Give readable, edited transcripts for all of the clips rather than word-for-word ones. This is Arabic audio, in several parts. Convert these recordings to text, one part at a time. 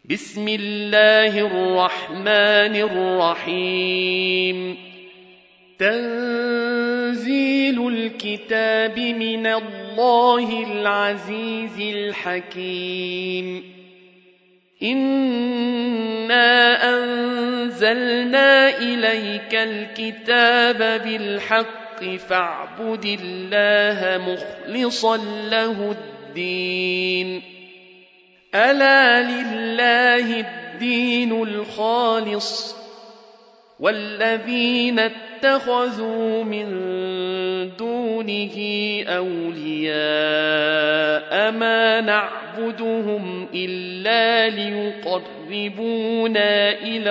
بسم الله الرحمن الرحيم. تنزيل الكتاب من الله العزيز الحكيم. إنا أنزلنا إليك الكتاب بالحق فاعبد الله مخلصا له الدين. ألا لله الدين الخالص والذين اتخذوا من دونه أولياء ما نعبدهم إلا ليقربونا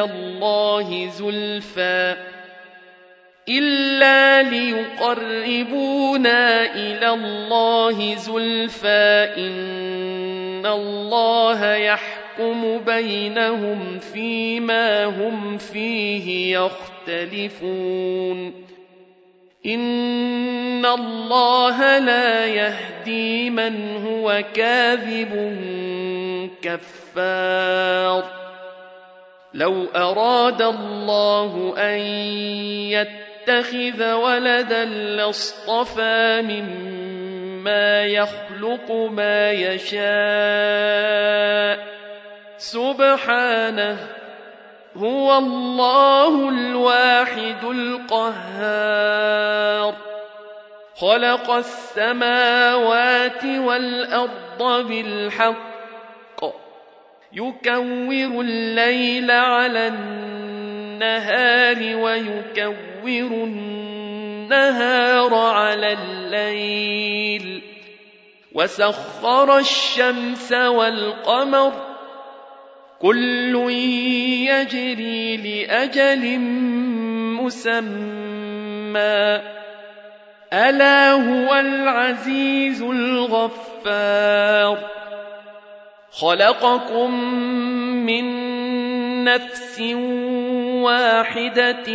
إلى الله زلفى إن الله يحكم بينهم فيما هم فيه يختلفون. إن الله لا يهدي من هو كاذب كفار. لو أراد الله أن يتخذ ولدا لاصطفى مما يخلق ما يشاء سبحانه هو الله الواحد القهار. خلق السماوات والأرض بالحق يكور الليل على النهار ويكور النهار على الليل وسخر الشمس والقمر كل يجري لأجل مسمى ألا هو العزيز الغفار. خلقكم من نفس واحدة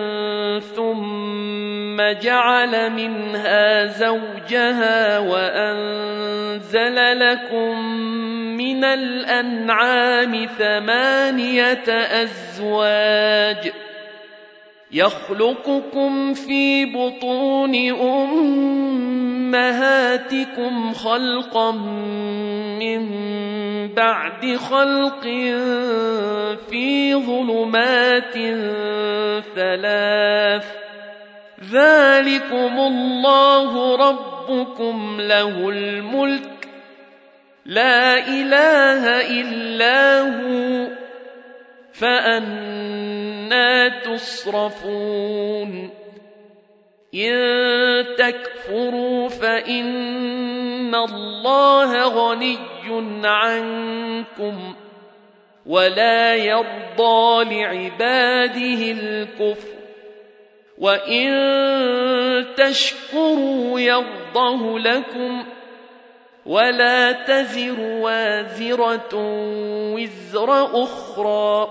ثم جعل منها زوجها وأنزل لكم من الأنعام 8 أزواج يخلقكم في بطون أمهاتكم خلقا من بعد خلق في ظلمات 3 ذلكم الله ربكم له الملك لا إله إلا هو فأنى تصرفون. إن تكفروا فإن الله غني عنكم ولا يرضى لعباده الكفر وإن تشكروا يرضه لكم ولا تزر وازرة وزر أخرى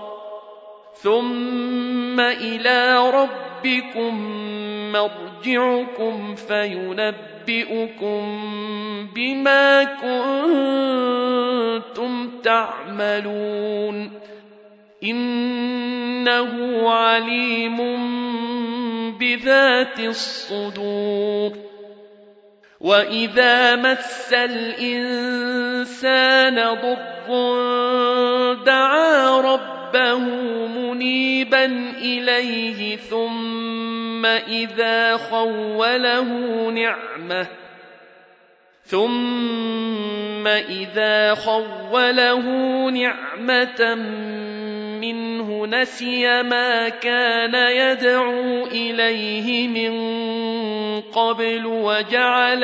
ثم إلى ربكم مرجعكم فينبئكم بما كنتم تعملون. إنه عليم بذات الصدور. وإذا مس الإنسان ضر دعا ربه منيبا إليه ثم إذا خوله نعمة منه نسي ما كان يدعو إليه من قبل وجعل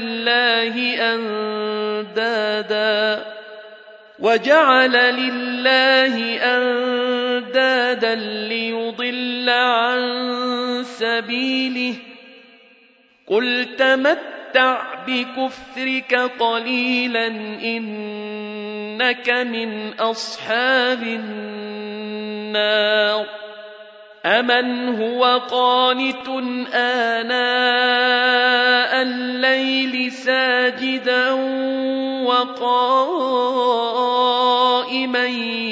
لله أندادا ليضل عن سبيله. قل تمتع بكفرك قليلا إنك من أصحاب النار. أَمَنْ هُوَ قَانِتٌ آنَاءَ اللَّيْلِ سَاجِدًا وَقَائِمًا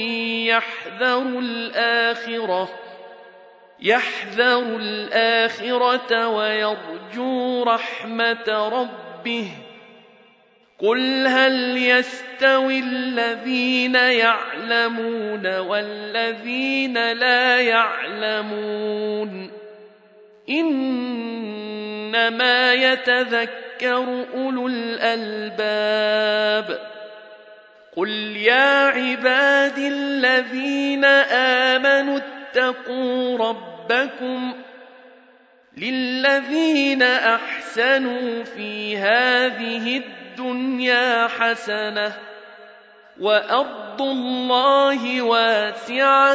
يَحْذَرُ الْآخِرَةَ وَيَرْجُو رَحْمَةَ رَبِّهِ قُلْ هَلْ يَسْتَوِي الَّذِينَ يَعْلَمُونَ وَالَّذِينَ لَا يَعْلَمُونَ إِنَّمَا يَتَذَكَّرُ أُولُو الْأَلْبَابِ قُلْ يَا عِبَادِي الَّذِينَ آمَنُوا اتَّقُوا رَبَّكُمْ لِلَّذِينَ أَحْسَنُوا فِي هَذِهِ الدُّنْيَا حَسَنَةٌ وَأَرْضُ اللَّهِ وَاسِعَةٌ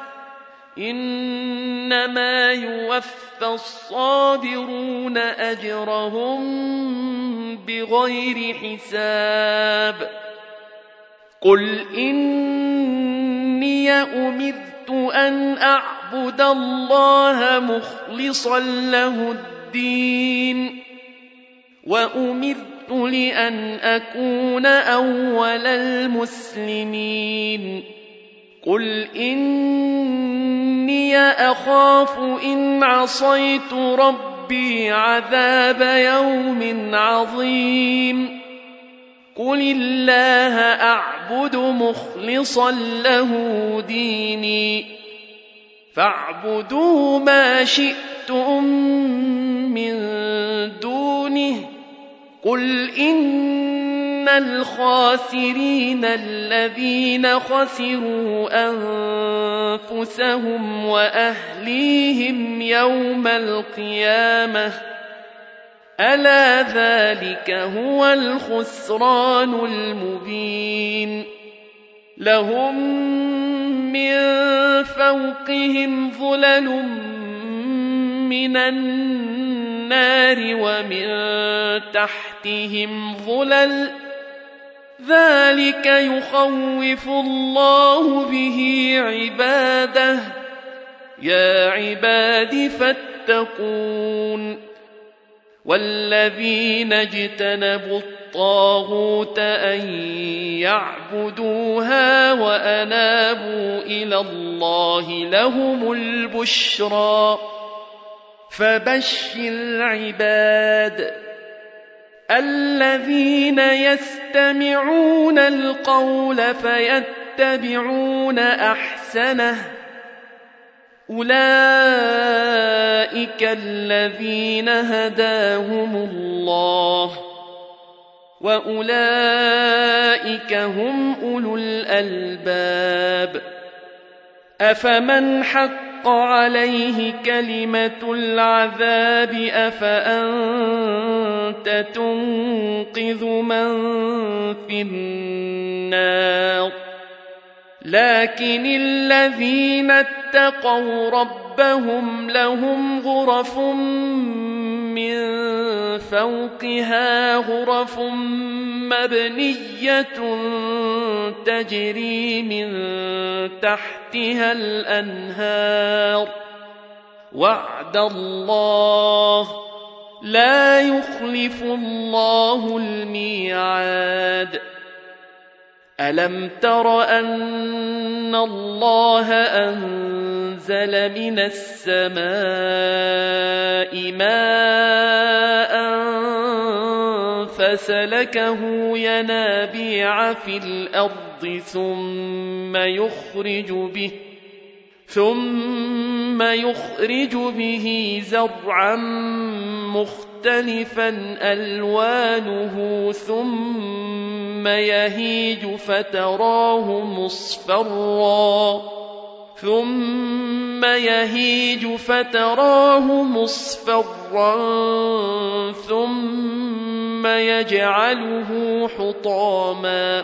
إِنَّمَا يُوَفَّى الصَّابِرُونَ أَجْرَهُم بِغَيْرِ حِسَابٍ قُلْ إِنِّي أُمِرْتُ أَنْ أَعْبُدَ اللَّهَ مُخْلِصًا لَّهُ الدِّينَ وَأُمِرْتُ لِأَنْ أَكُونَ أَوَّلَ الْمُسْلِمِينَ قُلْ إِنِّي أَخَافُ إِنْ عَصَيْتُ رَبِّي عَذَابَ يَوْمٍ عَظِيمٍ قُلِ اللَّهَ أَعْبُدُ مُخْلِصًا لَّهُ دِينِي فَاعْبُدُوا مَا شِئْتُم مِّن دُونِهِ قُلْ إِنَّ الْخَاسِرِينَ الَّذِينَ خَسِرُوا أَنفُسَهُمْ وَأَهْلِيهِمْ يَوْمَ الْقِيَامَةِ أَلَا ذَلِكَ هُوَ الْخُسْرَانُ الْمُبِينُ لَهُم مِّن فَوْقِهِمْ ظُلَلٌ مِّنَ النَّارِ وَمِن تَحْتِهِمْ ظُلَلٌ ذَلِكَ يُخَوِّفُ اللَّهُ بِهِ عِبَادَهُ يَا عِبَادِ فَاتَّقُونِ وَالَّذِينَ اجْتَنَبُوا الطَّاغُوتَ أَن يَعْبُدُوهَا وَأَنَابُوا إِلَى اللَّهِ لَهُمُ الْبُشْرَىٰ فَبَشِّرْ عِبَادِ الَّذِينَ يَسْتَمِعُونَ الْقَوْلَ فَيَتَّبِعُونَ أَحْسَنَهُ أُولَٰئِكَ الَّذِينَ هَدَاهُمُ اللَّهُ وَأُولَٰئِكَ هُمْ أُولُو الْأَلْبَابِ أَفَمَنْ حَقَّ عَلَيْهِ كَلِمَةُ الْعَذَابِ أَفَأَنتَ تُنقِذُ مَن فِي النَّارِ لكن الذين اتقوا ربهم لهم غرف من فوقها غرف مبنية تجري من تحتها الأنهار وعد الله لا يخلف الله الميعاد ألم تر أن الله أنزل من السماء ماء فسلكه ينابيع في الأرض ثم يخرج به زرعا مختلفا ألوانه ثم يهيج فتراه مصفرا ثم يجعله حطاما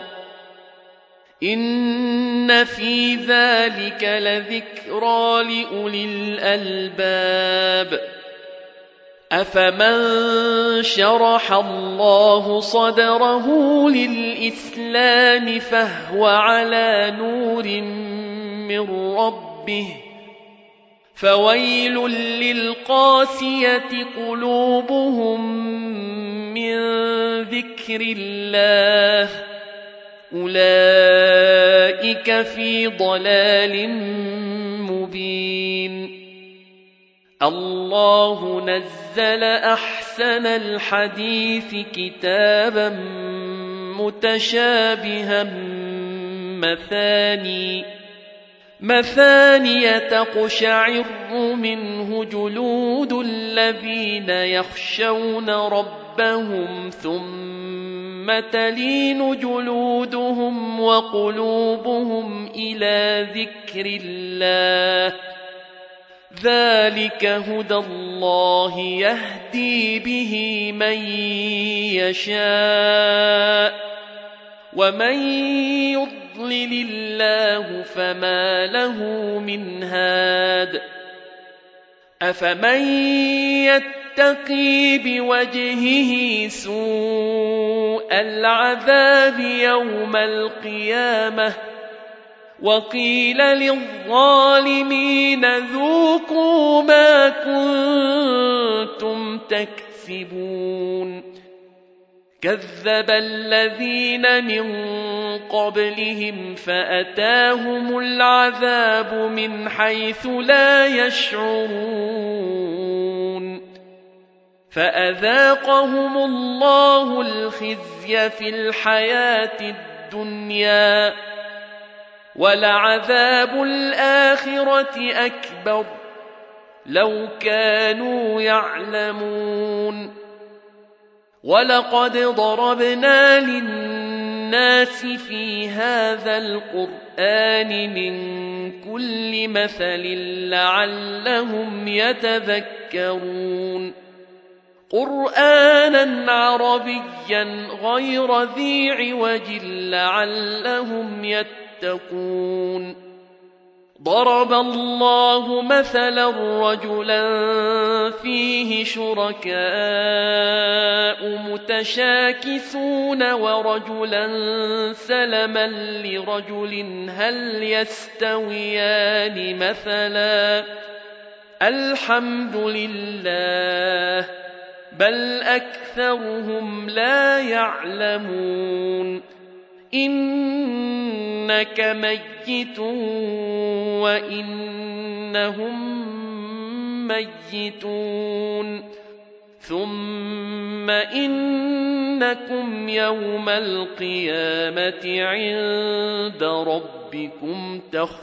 إن في ذلك لذكرى لأولي الألباب أفمن شرح الله صدره للإسلام فهو على نور من ربه فويل للقاسية قلوبهم من ذكر الله أولئك في ضلال مبين الله نزل أحسن الحديث كتابا متشابها مثاني تقشعر منه جلود الذين يخشون ربهم ثم تلين جلودهم وقلوبهم إلى ذكر الله ذلك هدى الله يهدي به من يشاء ومن يضلل الله فما له من هاد أفمن يتقي بوجهه سوء العذاب يوم القيامة وقيل للظالمين ذوقوا ما كنتم تكسبون كذب الذين من قبلهم فأتاهم العذاب من حيث لا يشعرون فأذاقهم الله الخزي في الحياة الدنيا ولعذاب الآخرة أكبر لو كانوا يعلمون ولقد ضربنا للناس في هذا القرآن من كل مثل لعلهم يتذكرون قرآنا عربيا غير ذي عوج لعلهم يتقون ضرب الله مثلا رجلا فيه شركاء متشاكسون ورجلا سلما لرجل هل يستويان مثلا الحمد لله بل أكثرهم لا يعلمون إنك ميت وإنهم ميتون ثم إنكم يوم القيامة عند ربكم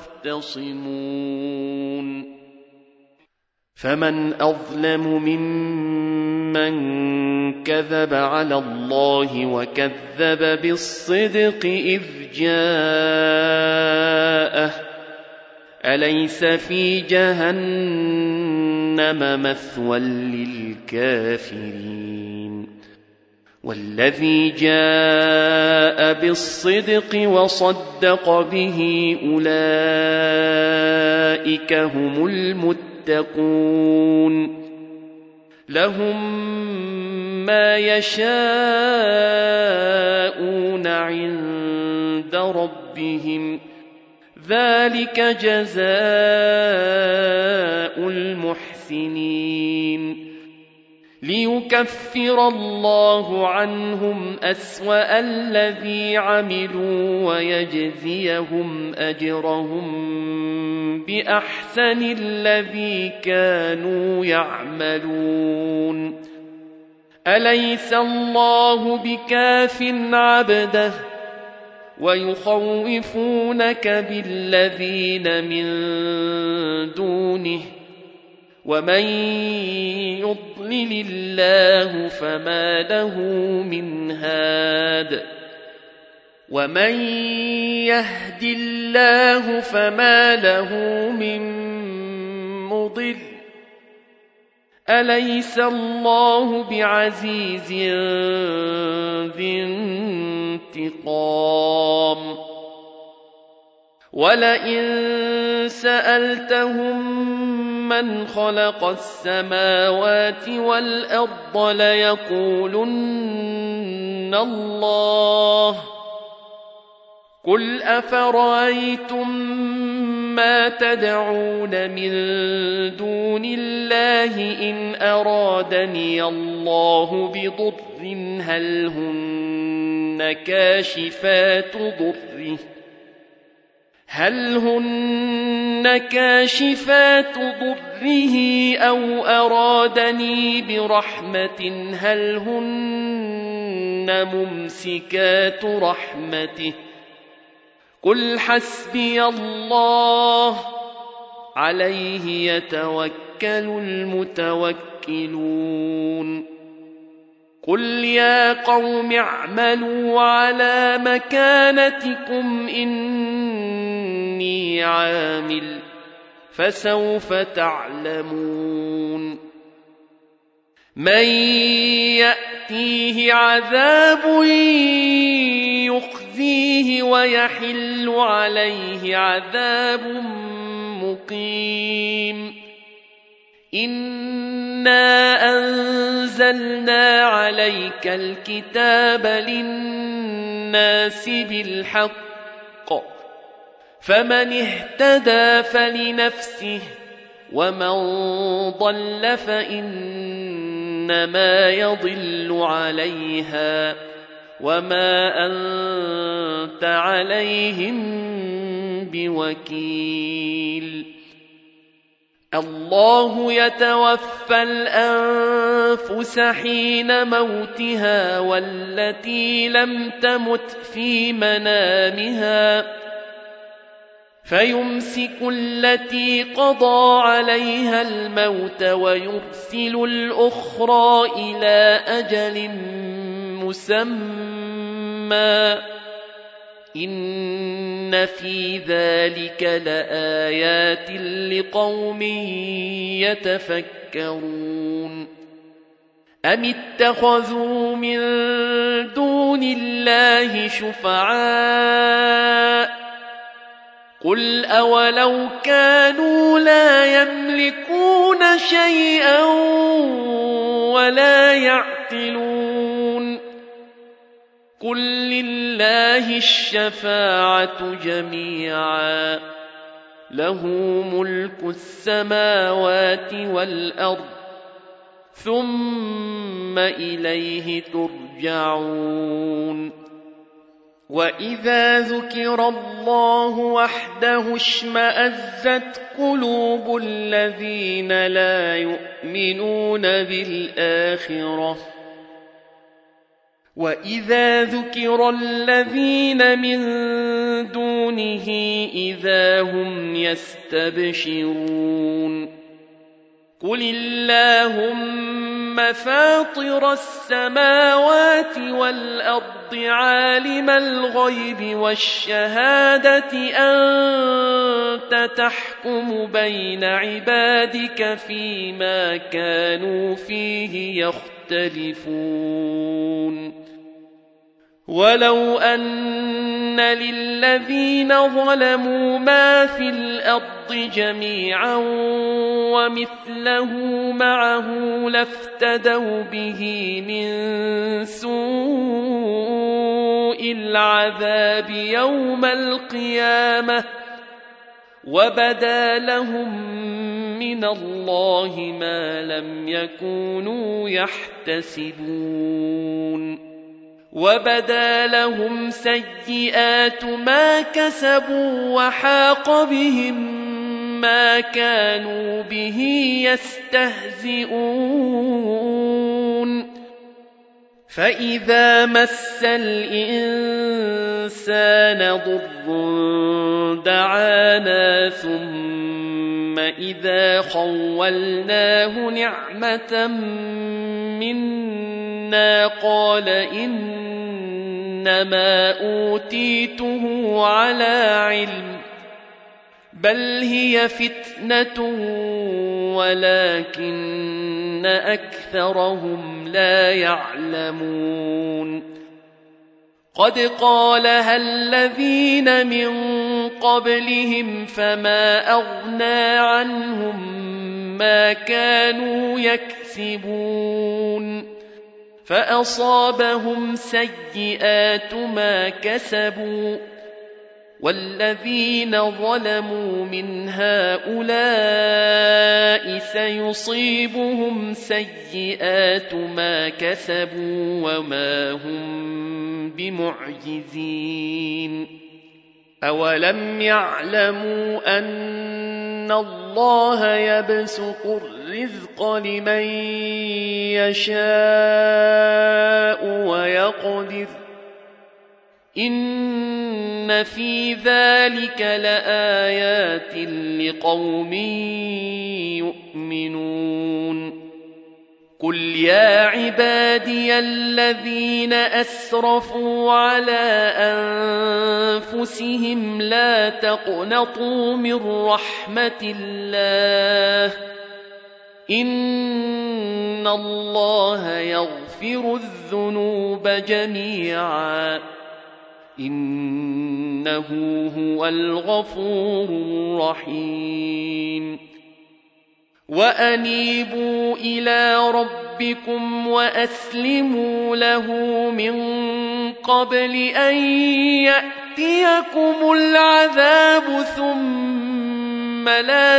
تختصمون فمن أظلم ممن كذب على الله وكذب بالصدق إذ جاءه أليس في جهنم مثوى للكافرين والذي جاء بالصدق وصدق به أولئك هم المتقون لهم ما يشاءون عند ربهم ذلك جزاء المحسنين ليكفر الله عنهم أسوأ الذي عملوا ويجزيهم أجرهم بأحسن الذي كانوا يعملون أليس الله بكاف عبده ويخوفونك بالذين من دونه ومن يضلل الله فما له من هاد ومن يهد الله فما له من مضل أليس الله بعزيز ذي انتقام ولئن سألتهم من خلق السماوات والأرض ليقولن الله قل أفرأيتم ما تدعون من دون الله إن أرادني الله بضر هل هن كاشفات ضره أو أرادني برحمة هل هن ممسكات رحمته قل حسبي الله عليه يتوكل المتوكلون قل يا قوم اعملوا على مكانتكم إني عامل فسوف تعلمون من يأتيه عذاب يخزيه ويحل عليه عذاب مقيم إنا أنزلنا عليك الكتاب للناس بالحق فمن اهتدى فلنفسه ومن ضل فإنما يضل عليها وما أنت عليهم بوكيل الله يتوفى الأنفس حين موتها والتي لم تمت في منامها فيمسك التي قضى عليها الموت ويرسل الأخرى إلى أجل مسمى إن في ذلك لآيات لقوم يتفكرون أم اتخذوا من دون الله شفعاء قل أولو كانوا لا يملكون شيئا ولا يعقلون قل لله الشفاعة جميعا له ملك السماوات والأرض ثم إليه ترجعون وإذا ذكر الله وحده اشمأزت قلوب الذين لا يؤمنون بالآخرة وإذا ذكر الذين من دونه إذا هم يستبشرون قل اللهم فاطر السماوات والأرض عالم الغيب والشهادة أنت تحكم بين عبادك فيما كانوا فيه يختلفون ولو أن للذين ظلموا ما في الأرض جميعا ومثله معه لافتدوا به من سوء العذاب يوم القيامة وبدا لهم من الله ما لم يكونوا يحتسبون وبدا لهم سيئات ما كسبوا وحاق بهم ما كانوا به يستهزئون فإذا مس الإنسان ضر دعانا ثم إذا خولناه نعمة منا قال إنما أوتيته على علم بل هي فتنة ولكن أكثرهم لا يعلمون قد قالها الذين من قبلهم فما أغنى عنهم ما كانوا يكسبون فأصابهم سيئات ما كسبوا والذين ظلموا من هؤلاء سيصيبهم سيئات ما كسبوا وما هم بمعجزين أولم يعلموا أن الله يبسط الرزق لمن يشاء ويقدر إن في ذلك لآيات لقوم يؤمنون قل يا عبادي الذين أسرفوا على أنفسهم لا تقنطوا من رحمة الله إن الله يغفر الذنوب جميعا إنه هو الغفور الرحيم وأنيبوا إلى ربكم وأسلموا له من قبل أن يأتيكم العذاب ثم لا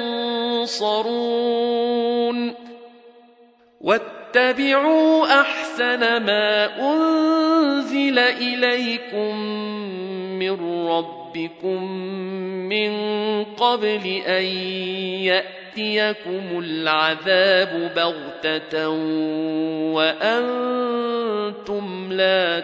تنصرون واتبعوا أحسن ما أنزل إليكم من ربكم من قبل أن يأتيكم العذاب بغتة وأنتم لا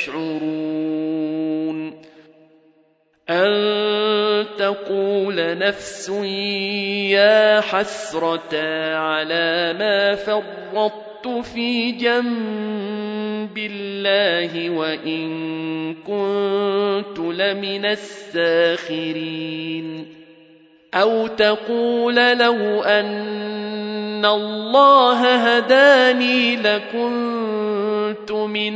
تشعرون أن تقول نفس يا حسرة على ما فرطت في جنب الله وإن كنت لمن الساخرين أو تقول لو أن الله هداني لكنت من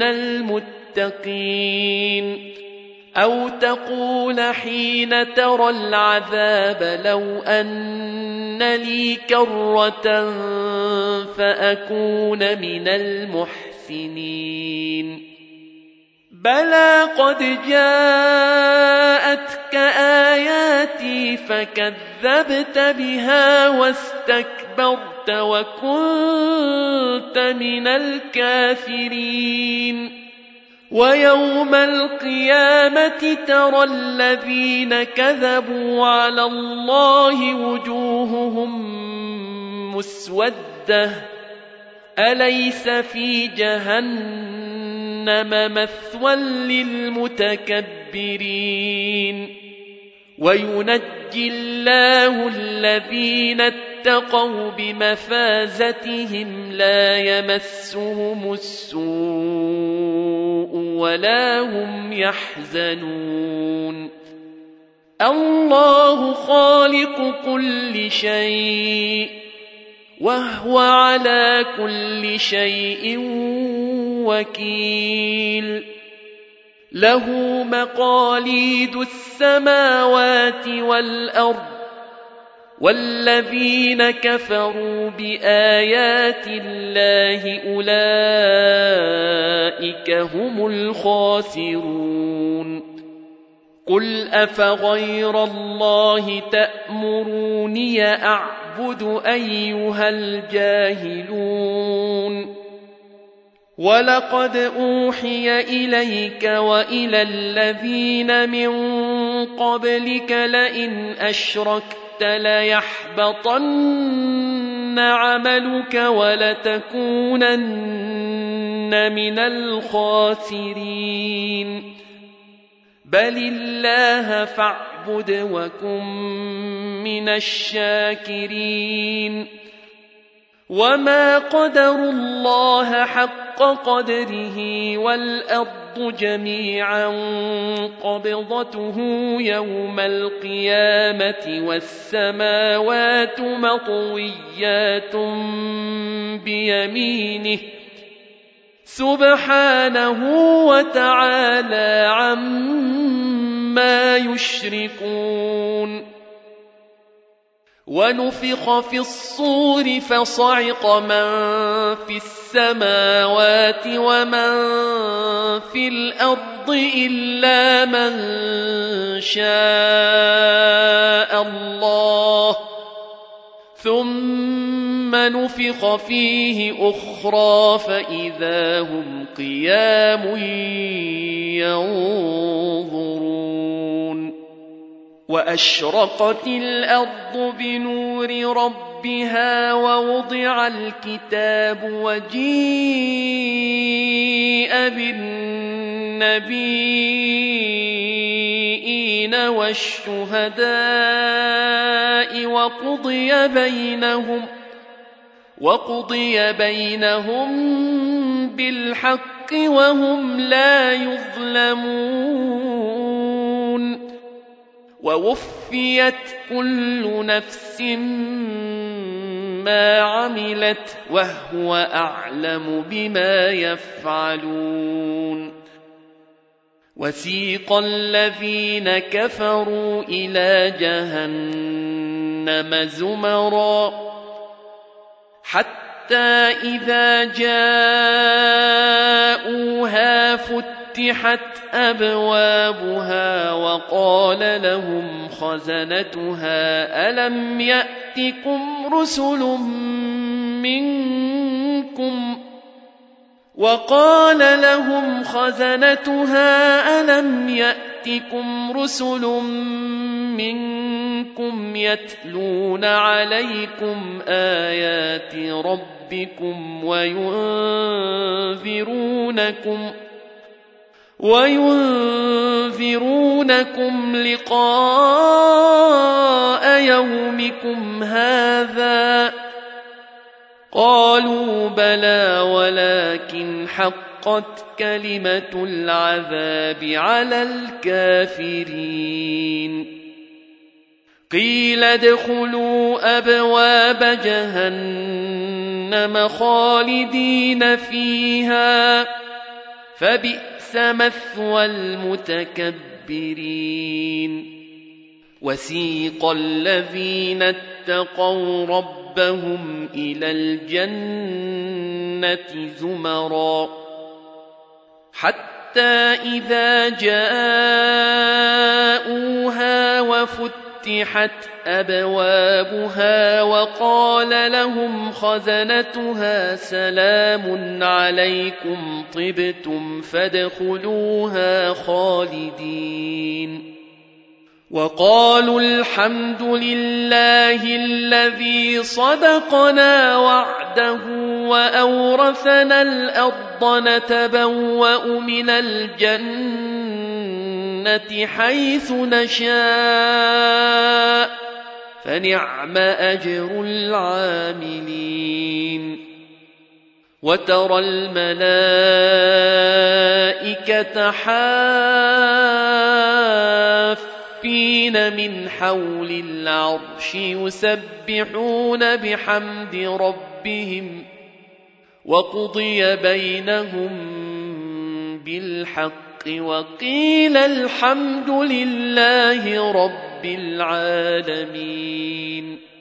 المتقين أو تقول حين ترى العذاب لو أن لي كرة فأكون من المحسنين بلى قد جاءتك آياتي فكذبت بها واستكبرت وكنت من الكافرين ويوم القيامة ترى الذين كذبوا على الله وجوههم مسودة أليس في جهنم مثوى للمتكبرين وينجي الله الذين اتقوا بمفازتهم لا يمسهم السوء ولا هم يحزنون الله خالق كل شيء وهو على كل شيء وكيل له مقاليد السماوات والأرض والذين كفروا بآيات الله أولئك هم الخاسرون قل أفغير الله تأمروني أعبد أيها الجاهلون ولقد أوحي إليك وإلى الذين من قبلك لئن أشركت ليحبطن عملك ولتكونن من الخاسرين بل الله فاعبد وكن من الشاكرين وما قدروا الله حق قدره والأرض جميعا قبضته يوم القيامة والسماوات مطويات بيمينه سبحانه وتعالى عما يشركون ونفخ في الصور فصعق من في السماوات ومن في الأرض إلا من شاء الله ثم نفخ فيه أخرى فإذا هم قيام ينظرون وأشرقت الأرض بنور ربها ووضع الكتاب وجيء بالنبيين والشهداء وقضي بينهم بالحق وهم لا يظلمون ووفيت كل نفس ما عملت وهو أعلم بما يفعلون وسيق الذين كفروا إلى جهنم زمرا حتى إذا جاءوها فتحت أبوابها وقال لهم خزنتها ألم يأتكم رسل منكم يتلون عليكم آيات ربكم وينذرونكم لقاء يومكم هذا قالوا بلى ولكن حقت كلمة العذاب على الكافرين قيل ادخلوا أبواب جهنم خالدين فيها فبئس مثوى المتكبرين وسيق الذين اتقوا ربهم إلى الجنة زمرا حتى إذا جاءوها وفتحت أبوابها وقال لهم خزنتها سلام عليكم طبتم فادخلوها خالدين وقالوا الحمد لله الذي صدقنا وعده وأورثنا الأرض نتبوأ من الجنة حيث نشاء فنعم أجر العاملين وترى الملائكة حافين من حول العرش يسبحون بحمد ربهم وقضي بينهم بالحق وقيل الحمد لله رب العالمين